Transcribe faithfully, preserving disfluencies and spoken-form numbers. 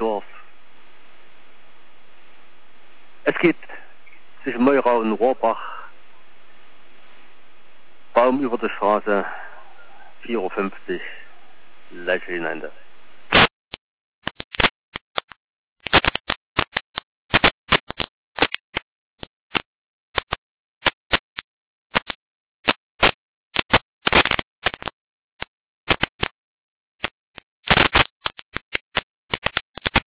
Dorf. Es geht zwischen Meurau und Rohrbach. Baum über der Straße, vier Uhr fünfzig, Leiche hinein.